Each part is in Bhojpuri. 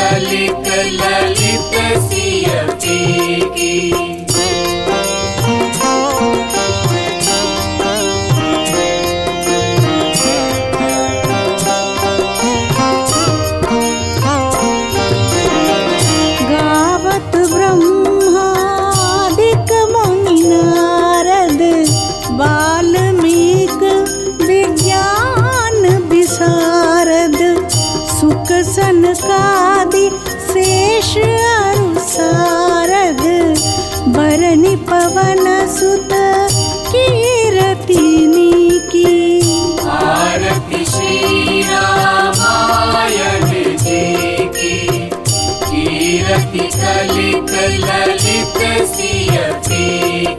कलित ललित सिय की। गावत ब्रह्मादिक मुनि नारद वाल्मीक विज्ञान विशारद सुक सनकादि शेष अरु सारद बरनि पवन सुत कीरतिनी की। आरती श्री रामायण जी की। कीरति कलित ललित सिय की।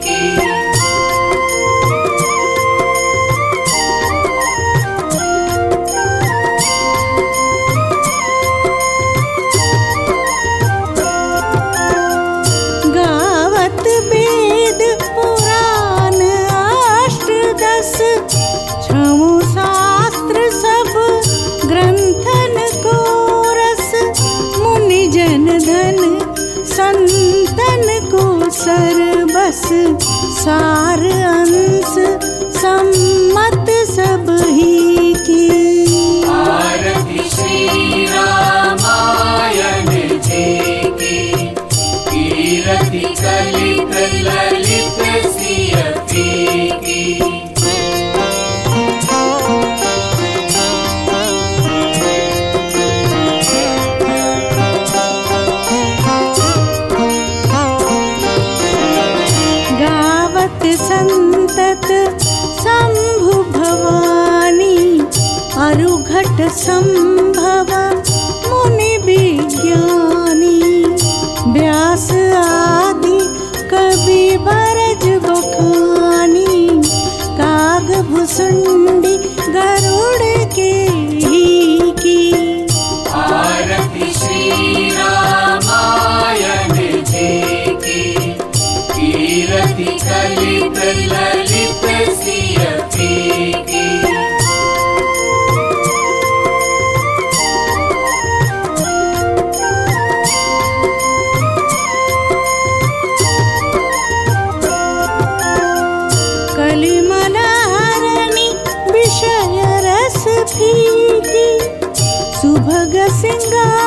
गावत वेद पुराण अष्टदश छमु शास्त्र सब ग्रंथन को रस मुनि जन धन संतन को सरबस सार अंश सम्मत सब ही की। आरती श्री रामायण जी की। कीरति कलित ललित सिय की। गावत संतत शंभु भवानी अरुघट संभव मुनि विज्ञानी व्यास आदि कवि बरज बखानी काग भुसुंडी गरुड़ के ही की। आरती श्री रामायण जी की। कीरति कलित ललित सिय की। कलिमल हरनि विषय रस फीकी सुभग सिंगार